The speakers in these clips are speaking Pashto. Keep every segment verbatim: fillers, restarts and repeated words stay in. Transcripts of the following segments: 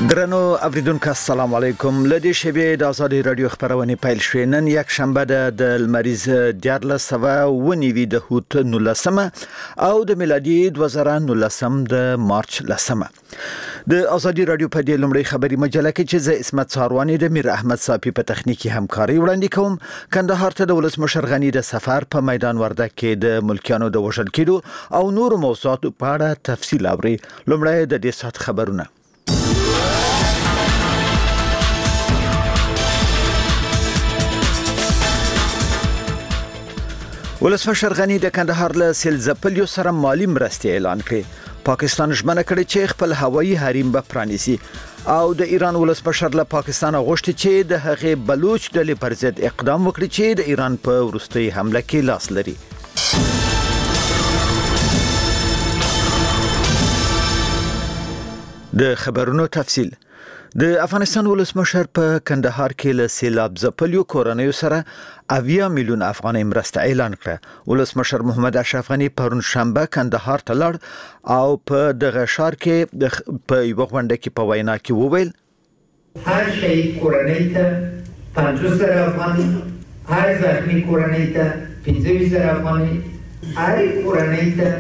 درنو اوریدونکو السلام علیکم. لدی شبې د آزادي رادیو خبرونه پیل شوې. نن یک شنبه د المریز دیارلس سوه و نیوي د هوت نولسمه او د میلادي دوه زره نولسم د مارچ لسمه. د آزادي رادیو په دې لومړی خبري مجله کې چې زه اسمت ساروانی د میر احمد صافي په تخنیکی همکاري وړاندې کوم. کندهار ته د ولسمشر غنی د سفر په میدان وردګ کې د ملکیانو د وژل کېدو او نور موضوعات په اړه تفصیل اوري. لومړی د دې سات خبرونه. ولسمشر غنی د کندهار له سیل ځپلیو سره مالی مرستې اعلان کړې. پاکستان ژمنه کړې چې خپل هوایي حریم به پرانیزي او د ایران ولسمشر له پاکستان غوښتي چې د هغې بلوچ ډلې پر ضد اقدام وکړي چې د ایران په وروستۍ حمله کې لاس لري. د خبرونو تفصیل. د افغانستان ولسمشر په کندهار کې له سیلاب ځپلیو کورنیو سره اویا میلیون افغانۍ مرسته اعلان کړه. ولسمشر محمد اشرف غنی پرون شنبه کندهار ته لاړ او په دغه ښار کې په یو غونډه کې په وینا کې وویل هر شهید کورنۍ ته پنځوس زره افغانۍ، هر زخمی کورنۍ ته پنځه ویشت زره افغانۍ، هر کورنۍ ته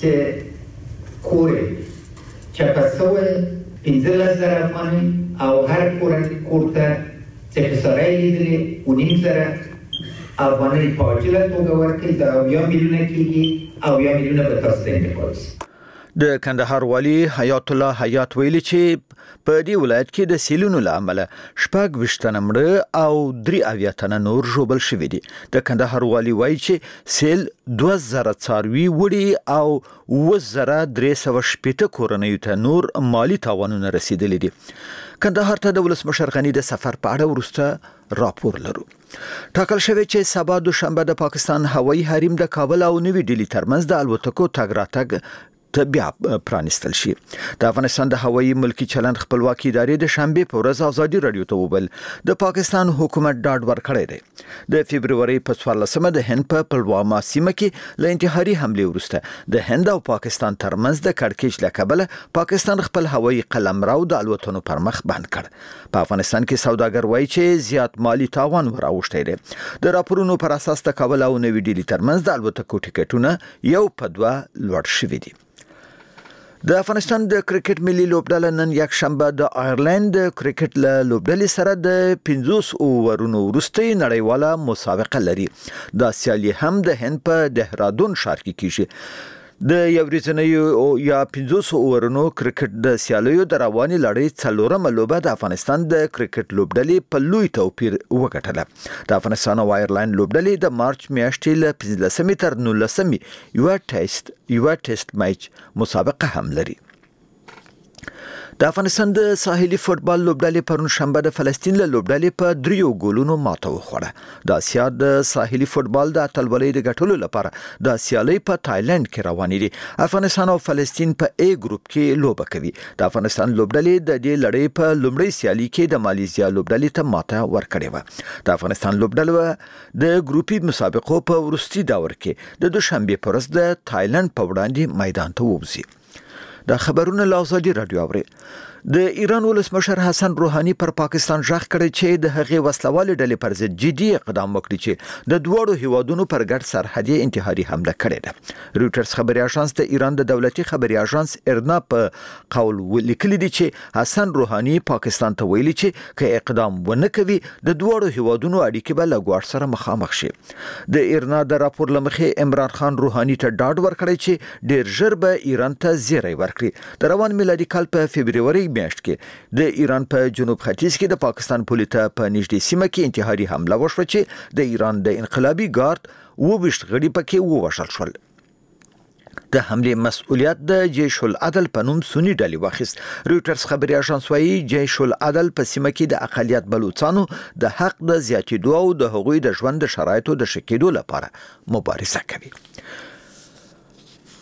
چې کور چپه شوی پنځلس زره افغانۍ او هر کورنۍ کور ته چې خساره یې لیدلې اونیم زره افغانۍ په عاجله توګه ورکړي د اویا میلیونه کېږي. اویا میلیونه به تاسو ته انتقال شي. د کندهار والي حیات الله حیات ویلي چې په دې ولایت کې د سیلونو له امله شپږ ویشت تنه مړه او درې اویا تنه نور ژوبل شوي دي. د کندهار والي وایي چې سیل دوه زره څاروي وړي او اوه زره درې سوه شپېته کورنیو ته نور مالی تاوانونه رسیدلي دي. کندهار ته د ولسمشر غنی د سفر په اړه وروسته راپور لرو. ټاکل شوی چې سبا دوشنبه د پاکستان هوایي حریم د کابل او نوي ډیلی ترمنځ د الوتکو تګ راتګ ته بیا پرانستل شي. د افغانستان د هوایي ملکی چلند خپلواکي ادارې د شنبه په ورځ آزادي رادیو ته وویل د پاکستان حکومت ډاډ ورکړی دی. د فبرवरी په څوارلسمه د هند په پلوامه سیمه کې له انتحاري حمله وروسته د هند او پاکستان ترمنځ د کړکېچ له کبله پاکستان خپل هوایي قلمرو د الوتنو پر مخ بند کړ. په افغانستان کې سوداګر وایي چې زیات مالی تاوان وراوښتی دی. د راپورونو پر اساس د کابل او نوي ډیلی ترمنځ د الوتکو ټیکټونه یو په دوه لوړ شوي دي. د افغانستان د کرکټ ملي لوبډله نن یک شنبه د آیرلند کرکټ له لوبډلې سره د پنځوس اوورونو وروستۍ نړیواله مسابقه لري. دا سیالي هم د هند په دهرادون ښار کې کیږي. د یو ورځنیو یا پنځوس اوورونو کرکټ د سیالیو د رواني لړۍ څلورمه لوبه د افغانستان د کرکټ لوبډلې په لوی توپیر وګټله. د افغانستان او آیرلند لوبډلې د مارچ میاشتې له پنځلسمې تر نولسمې یو ټیسټ یو ټیسټ میچ مسابقه هم لري. د افغانستان د ساحلي فوتبال لوبډلې پرون شنبه د فلسطین له لوبډلې په دریو ګولونو ماته وخوړه. د اسیا د ساحلي فوتبال د اتلولۍ د ګټلو لپاره د سیالۍ په تایلند کې روانې دي. افغانستان او فلسطین په ای ګروپ کې لوبه کوي. د افغانستان لوبډلې د دې لړۍ په لومړۍ سیالي کې د مالیزیا لوبډلې ته ماته ورکړې وه. د افغانستان لوبډله د ګروپي مسابقو په وروستي دور کې د دوشنبه پر ورځ د تایلند په وړاندې میدان ته ووځي. دا خبرونه له آزادي رادیو اوري. د ایران ولسمشر حسن روحاني پر پاکستان ژغ کړی چې د هغې وسلوالې ډلې پر ضد جدي اقدام وکړي چې د دواړو هیوادونو پر ګډ سرحدي انتحاري حمله کړې ده. رویټرز خبري اژانس د ایران د دولتي خبري اژانس ارنا په قول لیکلي دي چې حسن روحاني پاکستان ته ویلي چې که اقدام ونه کوي د دواړو هیوادونو اړیکې به له ګواښ سره مخامخ شي. د ایرنا د راپور لمخې عمران خان روحاني ته ډاډ ورکړی چې ډیر ژر به ایران ته زیری ورکړي. د روان میلادي کال په فبرवरी میاشت کې د ایران په جنوب ختیځ کې د پاکستان پولې ته په نږدې سیمه کې انتحاري حمله وشوه چې د ایران د انقلابي ګارد اوه ویشت غړي پکې ووژل شول. د حملې مسؤلیت د جیش العدل په نوم سنی ډلې واخیست. رویټرز خبري اژانس وایي جیش العدل په سیمه کې د اقلیت بلوچستانو د حق د زیاتېدو او د هغوی د ژوند د شرایطو د ښه کېدو لپاره مبارزه کوي.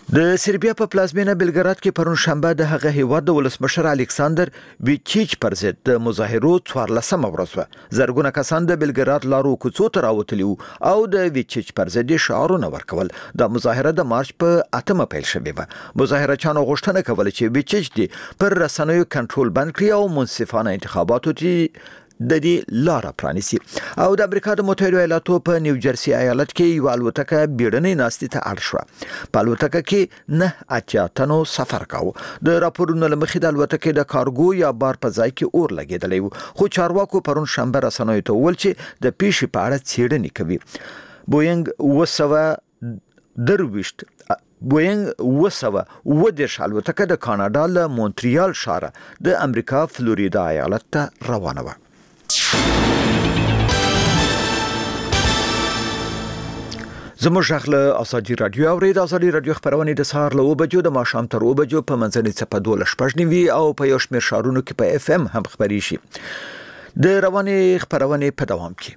د سربیا په پلازمینه بلګراد کې پرون شنبه د هغه هیواد د ولسمشر الکساندر ویچیچ پر ضد د مظاهرو څوارلسمه ورځ وه. زرګونه کسان د بلګراد لارو کوڅو ته راوتلي او د ویچیچ پر ضد شعارونه ورکول. د مظاهره د مارچ په اتمه پیل شوې وه. مظاهرچیانو غوښتنه کوله چې ویچیچ دی پر رسنیو کنټرول بند کړي او منصفانه انتخاباتو ته د دې لار پرانیسي. او د امریکا د متحده ایالاتو په نیوجرسي ایالت کې یو الوتکه بیړنۍ ناستې ته اړ شوه. په الوتکه کې نه اتیا تنو سفر کاوه. د راپورونو له مخې د الوتکې د کارګو یا بار په ځای کې اور لګېدلی و، خو چارواکو پرون شنبه رسنیو ته وویل چې د پیښې په اړه څېړنې کوي. بوینګ اوه سوه درویشت بوینګ اوه سوه اوه دېرش الوتکه د کاناډا له مونټریال ښاره د امریکا فلوریدا ایالت ته روانه وه. زموږ غږ له ازادي رادیو اورید. ازادي رادیو خبرونه د سهار له اوه بجو د ماښام تر اوه بجو په منځنۍ څپه دولس شپږ نیوي او په یو شمېر ښارونو کې په اف ام هم خبري شي. د روانې خبرونه په دوام کې.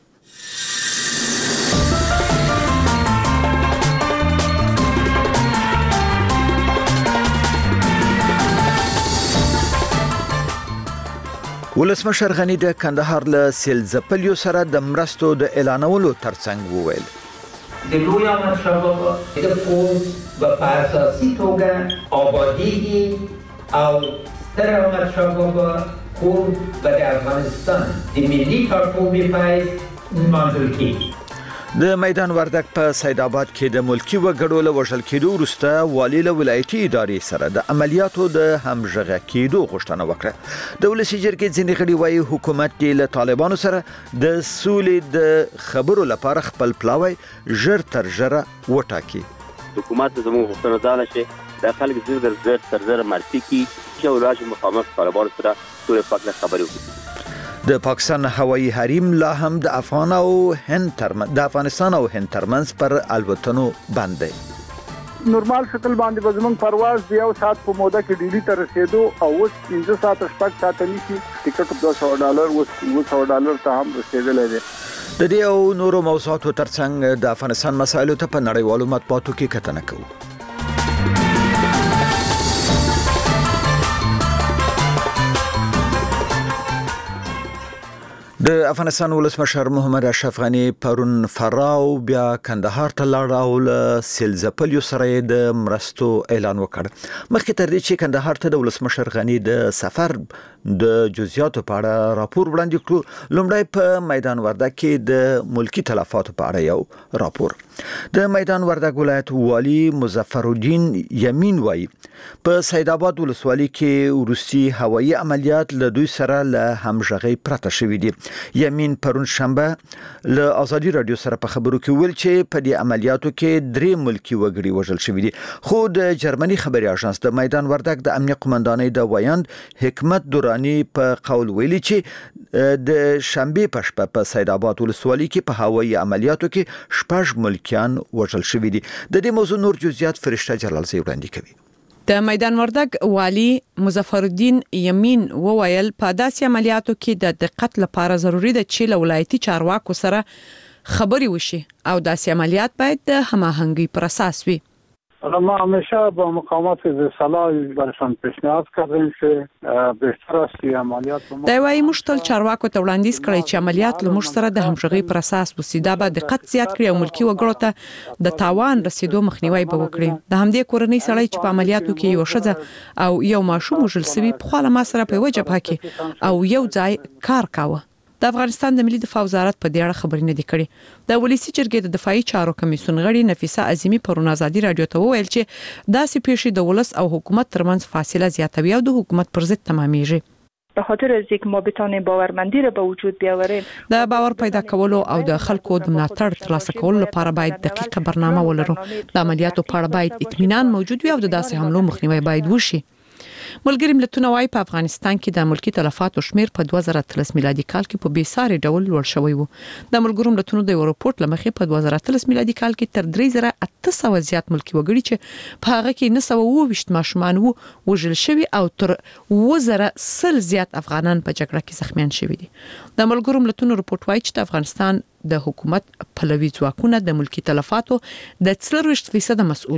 ولسمشر غنی د کندهار له سیل ځپلیو سره د مرستو د اعلانولو ترڅنګ وویل د لوی احمدشاه بابا د پوز په اساسي توګه آبادیږي او ستر احمدشاه بابا کور به د افغانستان د ملي ټاټوبې پایز منظور کیږي. د میدان وردک په سید آباد کې د ملکی وګړو له وژل کېدو وروسته والی له ولایتي ادارې سره د عملیاتو د همغږي کېدو غوښتنه وکړه. د ولسي جرګې ځینې غړي وايي حکومت له طالبانو سره د سولې د خبرو لپاره خپل پلاوی ژر تر ژره وټاکي. حکومت زموږ غوښتنه ده چې د خلک زیر زر تر زر مرسي کی چې ولایت مقاومت طالبانو سره سولې پاک خبرې وکړي. د پاکستان هوایي حریم لا هم د افغان او هند ترمنځ د افغانستان او هند ترمنځ پر الوتنو بند دی. نورمال شکل باندې به زموږ پرواز د یو ساعت په موده کې ډیلی ته رسیدو او اوس پنځه ساعته شپږ ساعته نیسي. ټیکټ دوه سوه ډالر اوس اوه سوه ډالر ته هم رسیدلی دی. د دې او نورو موضوعاتو ترڅنګ د افغانستان مسایلو ته په نړیوالو مطبوعاتو کې کتنه کوو. د افغانستان ولسمشر محمد اشرف غنی پرون فراو بیا کندهار ته لاړ او له سیل ځپلیو سره د مرستو اعلان وکړ. مخکې تر دې چې کندهار ته د ولسمشر غنی د سفر د جزئیاتو په اړه راپور وړاندې کړو، لومړی په میدان وردک کې د ملکی تلفاتو په اړه یو راپور. د میدان وردک ولایت والی مظفر الدین یمین وایي په سید آباد ولسوالۍ کې وروستي هوایي عملیات له دوی سره له همغږۍ پرته شوي دي. یمین پرون شنبه له ازادي رادیو سره په خبرو کې ویل چې په دې عملیاتو کې درې ملکی وګړي وژل شوي دي. خو د جرمني خبري اژانس د میدان وردک د امنیه قومندانۍ د ویاند حکمت دورانی په قول ویلي چې د شنبه په شپه په سید آباد ولسوالۍ کې په هوایي عملیاتو کې شپږ ملکیان وژل شوي دي. د دې موضوع نور جزئیات فرشته جلالزی وړاندې کوي. د میدان وردک والی مظفر الدین یمین وویل په داسې عملیاتو کې د دقت لپاره ضروری ده چې له ولایتي چارواکو سره خبري وشي او داسې عملیات باید د هماهنګۍ پر اساس وي. ما همیشه با مقامات صلاح برشان پیشنهاد کردیم که بهتر است که عملیات دا وايي مشتل چارواکو ته وړاندیز کړی چې عملیات له موږ سره د همغږۍ پر اساس وسي. دا به دقت زیات کړي او ملکی وګړو ته د تاوان رسیدو مخنیوي به وکړي. د همدې کورنۍ سړی چې په عملیاتو کې یو ښځه او یو ماشوم وژل شوی په خاله ما سره په وجبه کې او یو ځای کار کاوه. د افغانستان د ملي دفاع وزارت په دې اړه خبرې نه دي کړې. د ولسی جرګې د دفاعي چارو کمیسیون غړي نفیسه عظیمی پرون ازادي رادیو ته وویل چې داسې پیښې د ولس او حکومت ترمنځ فاصله زیاتوي او د حکومت پر ضد تمامېږي. به خاطر از اینکه ما بتانیم باورمندی را به وجود بیاوریم د باور پیدا کولو او د خلکو د ملاتړ ترلاسه کولو لپاره باید دقیقه برنامه ولرو. د عملیاتو په اړه باید اطمینان موجود وي او د داسې حملو مخنیوي باید وشي. ملګری ملتونه وايي په افغانستان کې د ملکی تلفاتو شمیر په دوه زره اتلس میلادي کال کې په بیساري ډول لوړ شوی وو. د ملګرو ملتونو د راپورټ لمخې په دوه زره اتلس میلادي کال کې تر درې زره اته سوه زیات ملکی وګړي چې په هغه کې نه سوه اووه ویشت ماشومان وو وژل شوي او تر اووه زره سل زیات افغانان په جګړه کې زخمیان شوي دي. د ملګرو ملتونو راپورټ وايي چې د افغانستان د حکومت پلوي ځواکونه د ملکی تلفاتو د څلور ویشت فیصد مسؤل دي.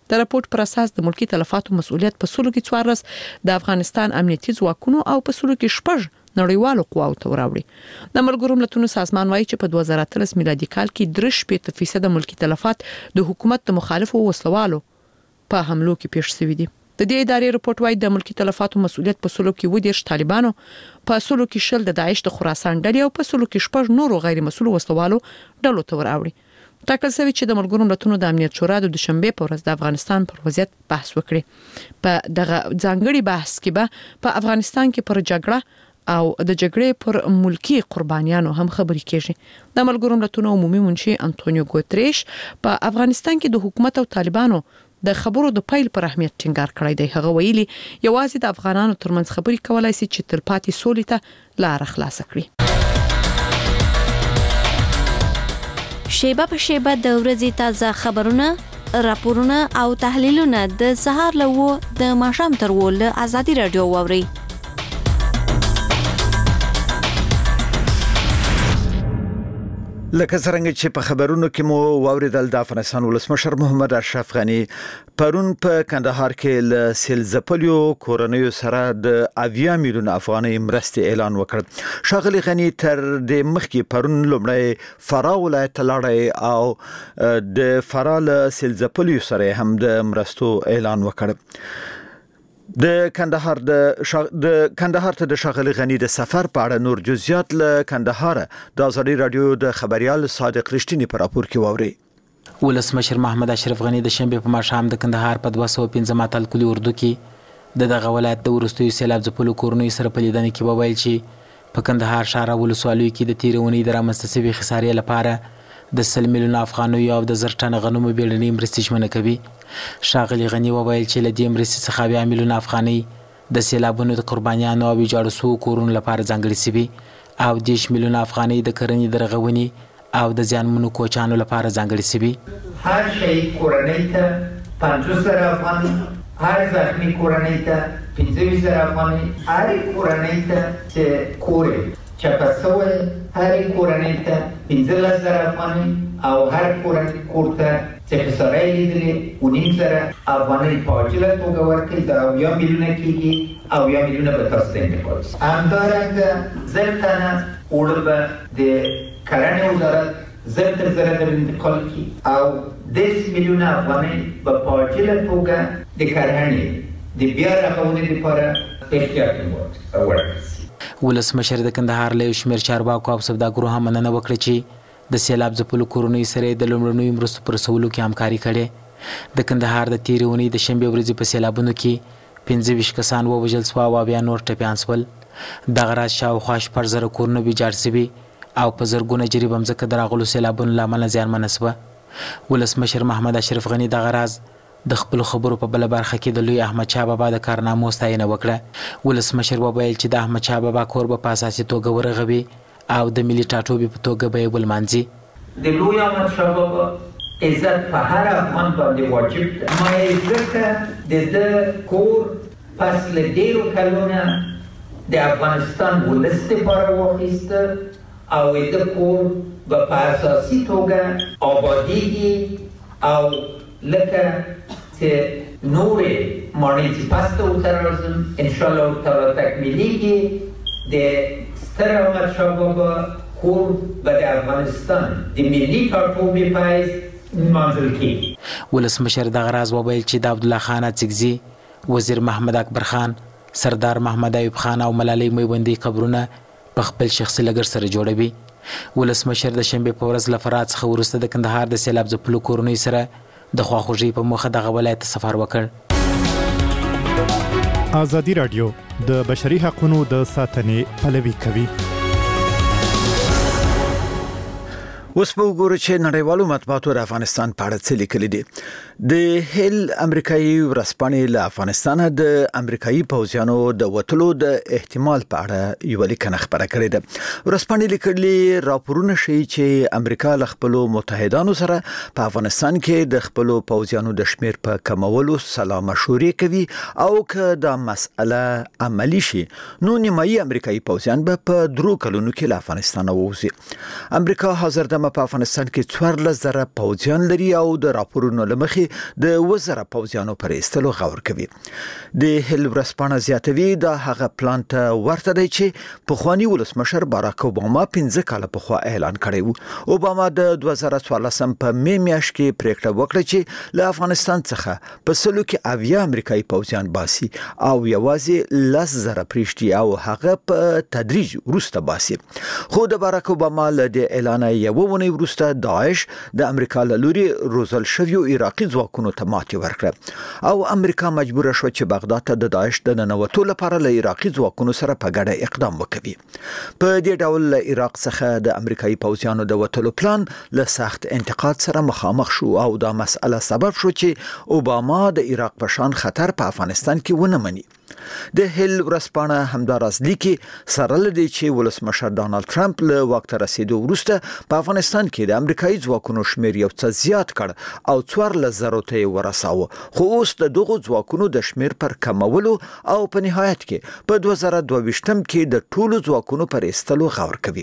د راپورټ پر اساس د ملکی تلفاتو مسؤلیت په سلو کې څوارلس د افغانستان امنیتي ځواکونو او په سلو کې شپږ نړیوالو قواو ته وراوړي. د ملګرو ملتونو سازمان وایي چې په دوه زره اتلس میلادي کال کې درې شپږ فیصد ملکی تلفات د حکومت د مخالفو وسلوالو په حملو کې پیښ شوي دي. د دې ادارې رپورټ وایي د ملکی تلفاتو مسؤلیت په سلو کې ودیرش طالبانو، په سلو کې شل د داعش د خراسان ډلې او په سلو کې شپږ نورو غیر مسؤل وسلوالو ډلو ته وراوړي. ټاکل شوی چې د ملګرو ملتونو د امنیت شورا د دوشنبه په ورځ د افغانستان پر وضعیت بحث وکړي. په دغه ځانګړي بحث کې به په افغانستان کې پر جګړه او د جګړې پر ملکی قربانیانو هم خبرې کیږي. د ملګرو ملتونو عمومي منشي انټونیو ګوتریش په افغانستان کې د حکومت او طالبانو د خبرو د پیل پر اهمیت ټینګار کړی دی. هغه ویلي یوازې د افغانانو ترمنځ خبرې کولای شي چې تلپاتې سولې ته لار خلاص کړي. شیبه په شیبه د ورځې تازه خبرونه، راپورونه او تحلیلونه د سهار له و د ماښام تر و له ازادي رادیو واوري. لکه څنګه چې په خبرونو کې مو واوریدل، د افغانستان ولسمشر محمد اشرف غنی پرون په کندهار کې له سیل ځپلیو کورنیو سره د اویا میلیون افغانۍ مرستې اعلان وکړ. ښاغلي غنی تر د مخکې پرون لومړی فراه ولایت ته لاړی او د فراه له سیل ځپلیو سره هم د مرستو اعلان وکړ. د کندهار د شا... د کندهار ته د ښاغلي غنی د سفر په اړه نور جزئیات له کندهار د ازادي رادیو د خبريال صادق رښتینی په راپور کې واوري. ولسمشر محمد اشرف غنی د شنبه په ماښام د کندهار په دوه سوه پنځه اتل کلی اردو کې د دغه ولایت د ورستیو سیلاب ځپلو کورنیو سره په لیدنه کې وویل چې په کندهار ښار او ولسوالیو کې د تیرونې د رامنځته شوي خسارې لپاره د سل میلیون افغانیو او د زر ټنه غنمو بیړنۍ مرستې ژمنه کوي. ښاغلي غنی وویل چې له دې مرستې څخه اویا میلیونه افغانۍ د سیلابونو د قربانیانو او ویجاړو شوو کورونو لپاره ځانګړې شوي او دېرش میلیونه افغانۍ د کرنې د رغونې او د زیانمنو کوچانو لپاره ځانګړې شوي. هر شهید کورنۍ ته پنځوس زره افغانۍ، هر زخمی کورنۍ ته پنځه ویشت زره افغانۍ، هرې کورنۍ ته چې کور چپه شوی هرې کورنۍ ته پنځلس زره افغانۍ او هر کورنۍ کور ته چې خساره یې لیدلې اووه زره افغانۍ په عاجله توګه ورکړي. دا اویا میلیونه کېږي، اویا میلیونه به تاسو ته انتقال شي. همدارنګه زر ټنه اوړه به د کرنې وزارت زر تر زره در انتقال کړي او دېرش میلیونه افغانۍ به په عاجله توګه د کرنې د بیا رغونې لپاره احتیاطي ورکړي. ولسمشر د کندهار له شمیر چارواکو او سوداګرو هم مننه وکړه چې د سیلاب ځپلو کورنیو سره د لومړنیو مرستو پر رسولو کې همکاري کړې. د کندهار د تیرې اونۍ د شنبې ورځې په سیلابونو کې پنځه ویشت کسان ووژل سوه او اویا نور ټپیان شول. دغه راز شاوخوا شپږ زره کورونه ویجاړ شوي او په زرګونه جریبه مځکه د راغلو سیلابونو له امله زیانمنه شوه. ولسمشر محمد اشرف غنی دغه راز د خپل خبرو په بل برخه کې د لوی احمد شاه بابا د کارنامو ستاینه وکړه. ولسمشر وویل چې د احمد شاه بابا کور به په اساسي توګه ورغوي او د ملي ټاټوبې په توګه به یې ولمانځي. د لوی احمد شاه بابا عزت په هر افغان باندې واجب ده. ما یې ځکه د ده کور پس له ډېرو کلونه د افغانستان ولس دپاره واخیسته او د ده کور به په اساسي توګه آبادیږي او لکه چې نورې ماڼۍ چې پس ته ورته راځم انشاءالله تعالی تکمیلیږي. د ستر احمد شاه بابا کور به د افغانستان د ملي ټاټوبې په حیث نمانځل کېږي. ولسمشر دغه راز وویل چې د عبدالله خان اڅکزي، وزیر محمد اکبر خان، سردار محمد ایوب خان او ملالۍ میوندۍ قبرونه په خپل شخصي لګښت سره جوړوي. ولسمشر د شنبې په ورځ له فراه څخه وروسته د کندهار د سیلاب ځپلو کورنیو سره د خواخوږۍ په موخه دغه ولایت ته سفر وکړ. ازادي رادیو د بشري حقوقو د ساتنې پلوي کوي. اوس په وګورو چې نړیوالو مطبوعاتو د افغانستان په اړه څه لیکلي دي. د هیل امریکایي ورځپاڼې له افغانستانه د امریکایي پوځیانو د وټلو د احتمال په اړه یو لیکنه خبره کړې ده. ورځپاڼې لیکلي راپورونه ښیي چې امریکا له خپلو متحدانو سره په افغانستان کې د خپلو پوځیانو د شمیر په کمولو سلا مشورې کوي او که دا مسأله عملی شي نو نیمایي امریکایي پوځیان به په درو کلونو کې له افغانستان ووځي. امریکا حاضر سیمه په افغانستان کې څوارلس زره پوځیان لري او د راپورونو له مخې د اووه زره پوځیانو پر ایستلو غور کوي. د هل ورځپاڼه زیاتوي دا هغه پلان ته ورته دی چې پخوانی ولسمشر باراک اوباما پنځه کاله پخوا اعلان کړی و. اوباما د دوه زره څوارلسم په می میاشت کې پریکړه وکړه چې له افغانستان څخه په سلو کې اویا امریکایي پوځیان باسي او یوازې لس زره پریشتي او هغه په تدریج وروسته باسي. خو د باراک اوباما له دې اعلان یوه ونې وروسته داعش د امریکا له لوري روزل شویو عراقي ځواکونو ته ماتې ورکړه او امریکا مجبوره شوه چې بغداد ته د داعش د ننوتو لپاره له عراقي ځواکونو سره په ګډه اقدام وکړي. په دې ډول له عراق څخه د امریکایي پوځیانو د وتلو پلان له سخت انتقاد سره مخامخ شو او دا مسأله سبب شو چې اوباما د عراق په شان خطر په افغانستان کې ونه مني. د هل ورځپاڼه همداراز لیکي سره لدی چې ولسمشر ډانلډ ټرمپ له واک ته رسیدو وروسته په افغانستان کې د امریکایي ځواکونو شمیر یو څه زیات کړ او څوارلس زرو ته ورساوه. خو اوس د دغو ځواکونو د شمیر پر کمولو او په نهایت کې په دوه زره دوه ویشتم کې د ټولو ځواکونو پر ایستلو غور کوي.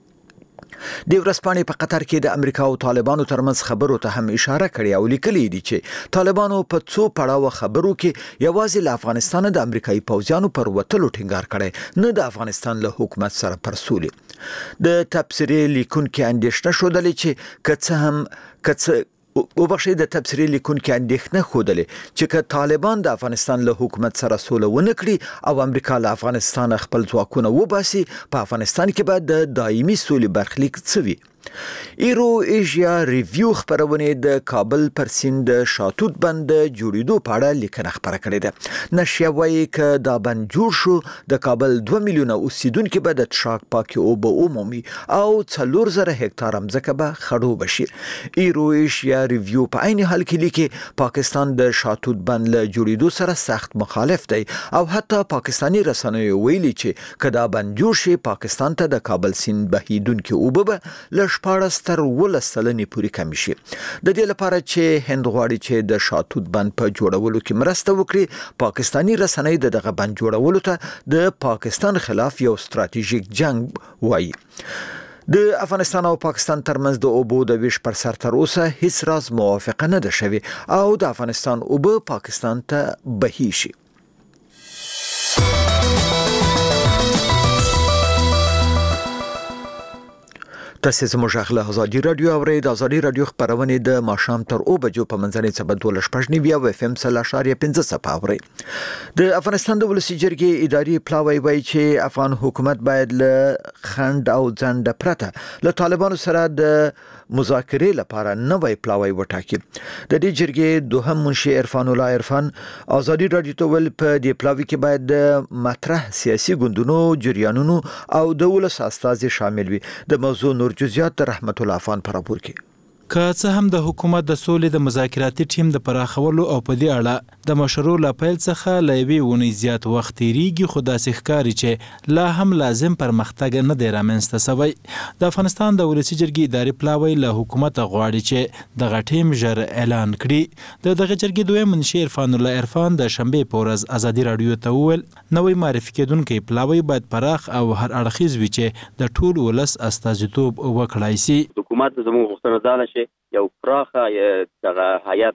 د ورځپاڼې په قطر کې د امریکا او طالبانو ترمنځ خبرو ته هم اشاره کړې او لیکلي دي چې طالبانو په څو پړاو خبرو کې یوازې له افغانستان د امریکایي پوځیانو پر وتلو ټینګار کړی نه د افغانستان له حکومت سره پر سولې. د تبصرې لیکونکو اندېښنه شودلې چې که څه هم که څه او بخښي د تبصرې لیکونکو اندېښنه خودلې چې که طالبان د افغانستان له حکومت سره سوله ونه کړي او امریکا له افغانستان خپل ځواکونه وباسي په افغانستان کې به د دایمي سولې برخلیک څه وي. ایرو ایشیا ریویو خبرونه د کابل پر سیند شاتوت بند جوړیدو په اړه لیکنه خبره کړې ده. نشریه وایي چې دا بند جوړ شو د کابل دوه میلیونه اوسیدونکو به د څښاک پاکي اوبه عمومي او څلور زره هکتار ځمکه به خړوب شي. ایرو ایشیا ریویو په عین حال کې لیکي پاکستان د شاتوت بند له جوړیدو سره سخت مخالف دی او حتی پاکستانی رسنیو ویلي چې کدا بند جوړ شي پاکستان ته د کابل سیند بهیدونکو اوبه به شپاړس تر ولس سلنې پورې کم شي. د دې لپاره چې هند غواړي چې د شاتوت بند په جوړولو کې مرسته وکړي پاکستانی رسنۍ دغه بند جوړولو ته د پاکستان خلاف یو ستراتیژیک جنگ وایي. د افغانستان او پاکستان ترمنځ د اوبو د ویش پر سر تر اوسه هیڅ راز موافقه نه ده شوې او د افغانستان اوبه پاکستان ته بهي شي. تاسو زموږ غږ له ازادي رادیو اورئ. د ازادي رادیو خبرونه د ماښام تر اوه بجو په منځنۍ څپه دوه شپږ نیوي او اف ام سل اشاریه پنځه څپه اورئ. د افغانستان د ولسی جرګې اداري پلاوی وایي چې افغان حکومت باید له خند او ځند پرته له طالبانو سره د مذاکرې لپاره نوې پلاوی وټاکي. د دې جرګې دوهم منشي عرفان الله عرفان ازادي رادیو ته ول په دې پلاوی کې باید د مطرح سیاسي ګوندونو جریانونو او د ولس استازي شامل وي. د موضوع نور جزئیات رحمت الله افغان پر راپور کې. که څه هم د حکومت د سولې د مذاکراتي ټیم د پراخولو او په دې اړه د مشورو له پیل څخه له یوې اونۍ زیات وخت تیریږي خو داسې ښکاري چې لا هم لازم پرمختګ نه دی رامنځته سوی. د افغانستان د ولسي جرګې اداري پلاوی له حکومت غواړي چې دغه ټیم ژر اعلان کړي. د دغه جرګې دویم منشي عرفان الله عرفان د شنبې په ورځ ازادي رادیو ته وویل نوې معرفي کېدونکی پلاوی باید پراخ او هر اړخیز وي چې د ټول ولس استازیتوب وکړای شي. حکومت زموږ غوښتنه ده چې یو پراخه دغه هیئت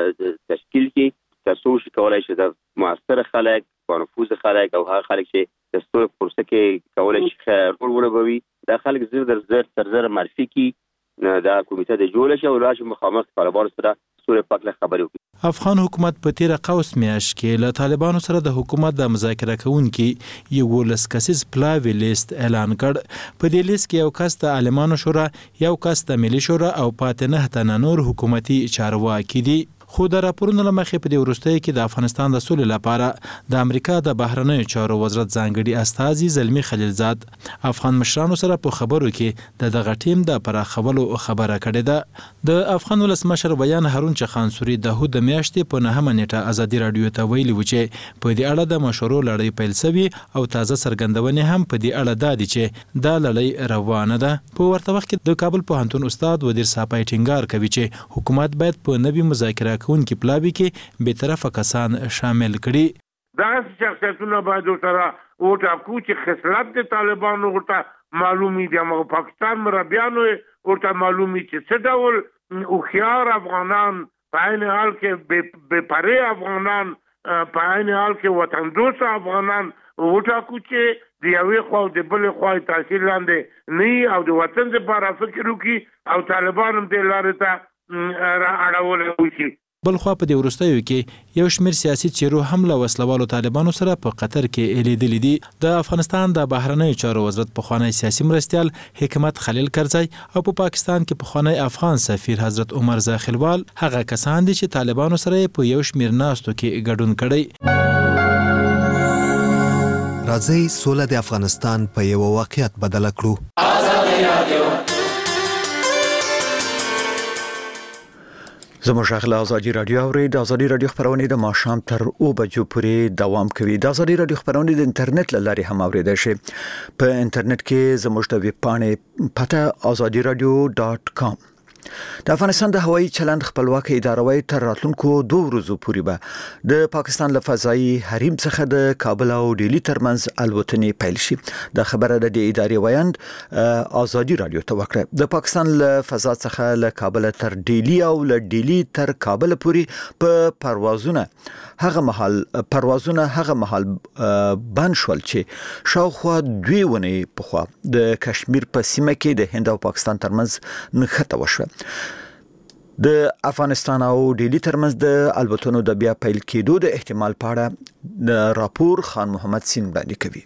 تشکیل کړي ترڅو شي کولای شي د موثر خلک با نفوذ خلک او هغه خلک چې د ستوري پروسه کې کولای شي رول ولوبوي دا خلک زر در زر تر زر معرفي کړي دا کمیټه د جوړ شي او راشي مخامخ طالبانو سره سوري پاک له خبرې وکړي. افغان حکومت په تیر قوس میاشت کې له طالبانو سره د حکومت د مذاکره کوونکي یو لس کسیز پلاوی لیست اعلان کړ. په دې لیست کې یو کس د عالمانو شورا، یو کس د ملي شورا او پاتې نه تنه نور حکومتي چارواکي دي. خو د راپورونو له مخې په دې وروستیو کې د افغانستان د سولې لپاره د امریکا د بهرنیو چارو وزارت ځانګړي استازي زلمي خلیلزاد افغان مشرانو سره په خبرو کې د دغه ټیم د پراخولو خبره کړې ده. د افغان ولسمشر بیان هارون چخانسوري د هود میاشتې په نهمه نیټه ازادي رادیو ته ویلي و چې په دې اړه د مشورو لړۍ پیل شوې او تازه څرګندونې هم په دې اړه ده چې دا لړۍ روانه ده. په ورته وخت کې د کابل پوهنتون استاد ودیر صاحب ټینګار کوي چې حکومت باید په نوي مذاکره کوونکي پلاوي کې به طرفه کسان شامل کړي. دا شخصیتونه باید ورته وټاکو چې خصلت د طالبانو ورته معلومي دي. موږ پاکستان مربیانو ورته معلومي چې څه ډول هوښیار افغانان په عین حال کې بې پرې افغانان په عین حال کې وطن دوست افغانان وټاکو چې د یوې خوا او د بلې خوا تاثیر لاندې نه او د وطن لپاره فکر وکړي او طالبان هم دې لارې ته اړولی وشي. بل خو په دې وروستیو کې یو شمېر سیاسي څیرو هم له وسلوالو طالبانو سره په قطر کې لیدلي دي. د افغانستان د بهرنیو چارو وزارت پخوانی سیاسي مرستیال حکمت خلیل کرزی او په پاکستان کې پخوانی افغان سفیر حضرت عمر زاخیلوال هغه کسان دي چې طالبانو سره په یو شمېر ناستو کې ګډون کړی. راځي سوله د افغانستان په یو واقعیت بدل کړو. آزادي رادیو زموږ غږ له ازادي رادیو اوري. د ازادي رادیو خبرونه د ماښام تر اوه بجو پورې دوام کوي. د ازادي رادیو خبرونه د انټرنیټ له لارې هم اوریدل شي. په انټرنیټ کې زموږ د ویب پاڼې پته ازادي رادیو ډاټ کام. د افغانستان د هوایي چلند خپلواکي اداره وايي تر راتلونکو دوه ورځو پورې به د پاکستان له فضایي حریم څخه د کابل او ډیلی ترمنځ الوتنې پیل شي. د خبره د ادارې ویاند ازادي رادیو ته وکړه. د پاکستان له فضا څخه له کابل تر ډیلی او له ډیلی تر کابل پورې په پروازونه هغه محل پروازونه هغه محل بند شول چې شاوخوا دوی ونې په خوا د کشمیر په سیمه کې د هند او پاکستان ترمنځ نښته وشوه. د افغانستان او ډیلی ترمنځ د الوتنو د بیا پیل کېدو د احتمال په اړه د راپور خان محمد سین باندې کوي.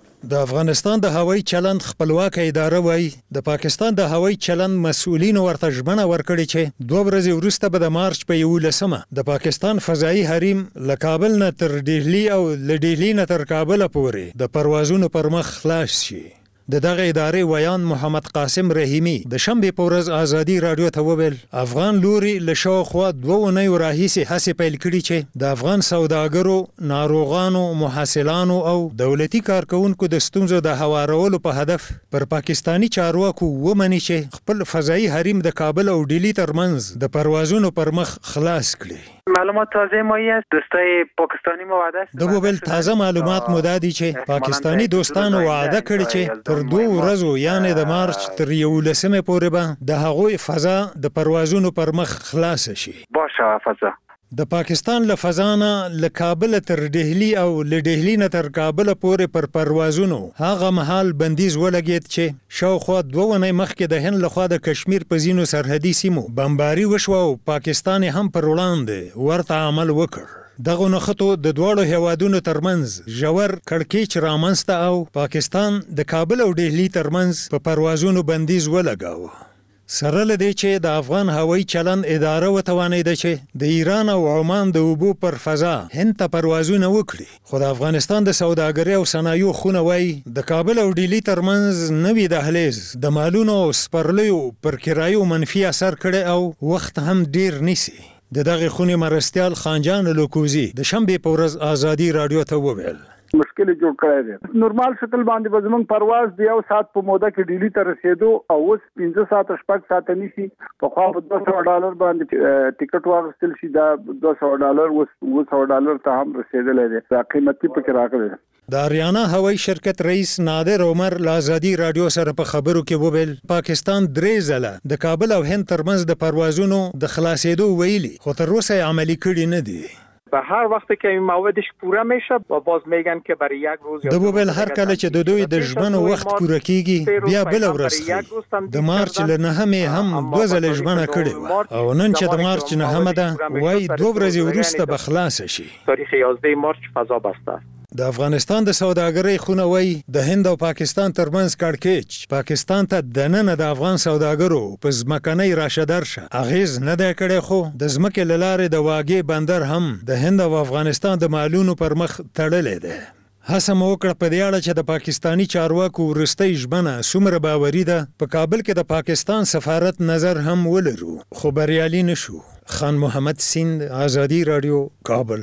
د افغانستان د هوایي چلند خپلواکه اداره وايي د پاکستان د هوایي چلند مسؤلینو ورته ژمنه ورکړې چې دوه ورځې وروسته به د مارچ په یولسمه د پاکستان فضایي حریم له کابل نه تر ډیلی او له ډیلی نه تر کابل پورې د پروازونو پر مخ خلاص شي. د دغه ادارې ویان محمد قاسم رحیمی د شنبه په ورځ ازادي رادیو ته وویل افغان لوري له شاوخوا دوه اونۍ راهیسې هڅې پیل کړي چې د افغان سوداګرو، ناروغانو، محصلانو او دولتي کارکونکو د ستونزو د هوارولو په هدف پر پاکستانی چارواکو ومني چې خپل فضایي حریم د کابل او ډیلی ترمنځ د پروازونو پر مخ خلاص کړي. معلومات تازه مایی است. دوستای پاکستانی ما وعده است. د ویل تازه معلومات مدادي چې پاکستانی دوستانو وعده کړی چې تر دوه ورځو یعنی د مارچ تر یولسمه پورې به د هغوی فضا د پروازونو پر مخ خلاص شي. باشه فضا د پاکستان له فضانه له کابل تر ډهلی او له ډهلی نه تر کابل پورې پر پروازونو هغه مهال بندیز ولګید چې شاوخوا دوه ونې مخکې د هند لخوا د کشمیر په ځینو سرحدي سیمو بمباري وشوه او پاکستان هم پر وړاندې ورته عمل وکړ. دغه نخټو د دواړو هیوادونو ترمنځ ژور کړکېچ رامنځته او پاکستان د کابل او ډهلی ترمنځ په پروازونو بندیز ولګاوه. سره لدی چې د افغان هوایي چلند اداره وتوانیده چې د ایران او عمان د اوبو پر فضا هند ته پروازونه وکړي. خو د افغانستان د سوداګرۍ او صنایعو خونه وایي د کابل او ډیلی ترمنځ نوی دهلیز د مالونو او سپرلیو پر کرایو منفي اثر کړي او وخت هم ډیر نیسي. د دغه خونې مرستیال خانجان لوکوزی د شنبه په ورځ ازادي رادیو ته وویل مشکل جوړ کړی دی. نورمال شکل باندې به زموږ پرواز دی یو ساعت په موده کې ډیلی ته رسیدو او اوس پنځه ساعت شپږ ساعت نیسي. په خوا په دوه سوه ډالر باندې ټیکټ واخیستل شي دا دوه سوه ډالر اوس اوه سوه ډالر ته هم رسیدلی دی. دا قیمتي پکې راغلی دی. د اریانا هوایي شرکت رئیس نادر عمر له ازادي رادیو سره په خبرو کې وویل پاکستان درې ځله د کابل او هند ترمنځ د پروازونو د خلاصېدو ویلي خو تر اوسه عملي کړي نه دي. به هر وقت که این موادش پوره میشه و باز میگن که برای یک روز د بوبل هر کله چې د دوی د ژمنو وخت پوره کیږي بیا بل ورځ د مارچ له نهمه هم دوه ځله ژمنه کړې او نن چې د مارچ نهمه ده وای دوه ورځې وروسته به خلاص شي. تاریخ یازده مارچ فضا بسته است. د افغانستان د سوداګرۍ خونه وای د هند او پاکستان ترمنځ کړکېچ پاکستان ته د نن د افغان سوداګرو په ځمکنۍ راشه درشه اغیز نه دی کړی خو د ځمکې له لارې د واګې بندر هم د هند او افغانستان د مالونو پر مخ تړلی دی. هڅه مو وکړه په دې اړه چې د پاکستانی چارواکو وروستۍ ژمنه څومره باوري ده په کابل کې د پاکستان سفارت نظر هم ولرو خو بریالي نشو. خان محمد سیند ازادي رادیو کابل.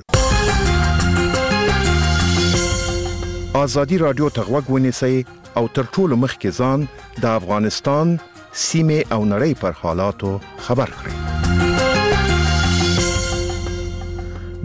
ازادي رادیو ته غوږ ونیسئ او تر ټولو مخکې ځان د افغانستان سیمې او نړۍ پر حالاتو خبر کړئ.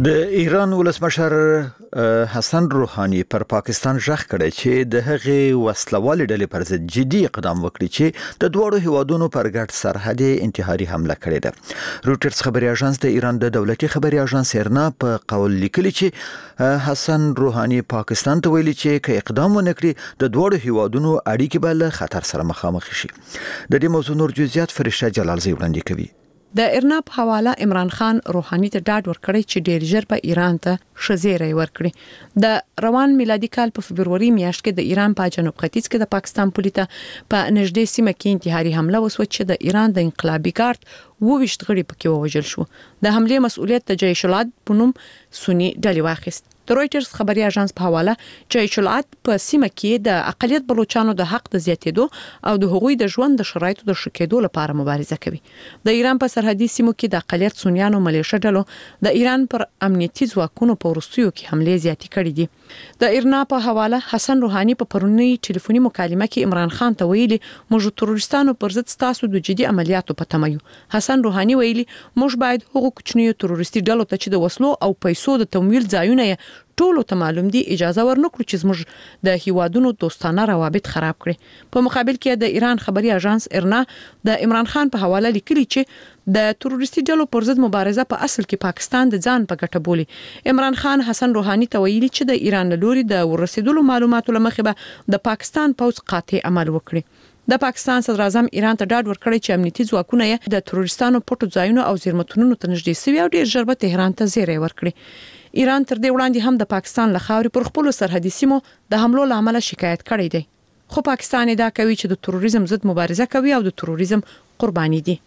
د ایران ولسمشر حسن روحاني پر پاکستان ژغ کړی چې د هغې وسلوالې ډلې پر ضد جدي اقدام وکړي چې د دوړو هیوادونو پر ګډ سرحد انتحاري حمله کړې ده. روټرز خبري اژانس د ایران د دولتي خبري اژانس ایرنا په قول لیکلي چې حسن روحاني پاکستان ته ویلي چې که اقدام ونه کړي د دوړو هیوادونو اړیکې به له خطر سره مخامخ شي. د دې موضوع نور جزئیات فرشته جلالزی وړاندې کوي. د ایرنا په حواله عمران خان روحاني ته ډاډ ورکړی چې ډیر ژر په ایران ته شزيره ورکړي. د روان میلادي کال په فبرवरी میاشت کې د ایران په جنوب ختیځ کې د پاکستان پولیسو په نږدې سیمه کې انتحاري حمله وسوه چې د ایران د انقلابي ګارد وویشت غړي پکې ووجل شو. د حمله مسؤلیت د جیش العدل په نوم سنی ډلې واخیست. د رويټرز خبري اژانس په حواله جیش العدل په سیمه کې د اقلیت بلوچستانو د حق د زیاتېدو او د حقوقي د ژوند د شرایطو د ښه کېدو لپاره مبارزه کوي. د ایران په سرحدي سیمو کې د اقلیت سنیانو ملیشه ډلو د ایران پر امنیتي ځواکونو په ورستیو کې حمله زیاتې کړې دي. د ایرنا په حواله حسن روحاني په پرونی ټلیفوني مکالمه کې عمران خان ته ویلي موږ تروریستانو پر ضد ستاسو د جدي عملیاتو په تمه یو. حسن روحاني ویلي موږ باید هغو کوچنیو تروریستي ډلو ته چې د وسلو او پیسو د تمویل ځایونه ټولو ته معلوم دي اجازه ورنکړو چې زموږ د هیوادونو دوستانه روابط خراب کړي. په مقابل کې د ایران خبري اژانس ایرنا د عمران خان په حواله لیکلي چې د تروریستي ډلو پر ضد مبارزه په اصل کې پاکستان د ځان په ګټه بولي. عمران خان حسن روحاني ته ویلي چې د ایران لوري د ورسېدلو معلوماتو لمخې به د پاکستان پوځ قاطع عمل وکړي. د پاکستان صدر اعظم ایران ته ډاډ ورکړی چې امنیتي ځواکونه یې د تروریستانو پټو ځایونو او زیرمتونونو ته نږدې سوي او ډیر ژر به تهران ته زیری ورکړي. ایران تر دې وړاندې هم د پاکستان له خاورې پر خپل سرحدي سیمو د حملو لامل شکایت کړی دی. خو پاکستان دا کوي چې د تروریزم ضد مبارزه کوي او د تروریزم قرباني دي.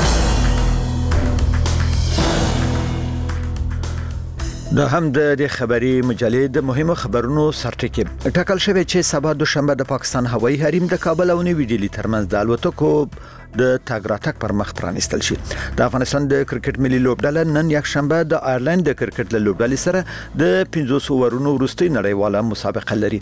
د هم د خبري مجلې د مهمو خبرونو سرټکی ټاکل شوی چې سبا دوشنبه د پاکستان هوایي حریم د کابل او نیوي ډیلی ترمنځ د الوتکو د تاګ راتګ پر مخ پرانیستل شي. د افغانستان د کرکټ ملي لوبډله نن یک شنبه د آیرلند د کرکټ لوبډلې سره د پنځوس اورونو وروستۍ نړیواله مسابقه لري.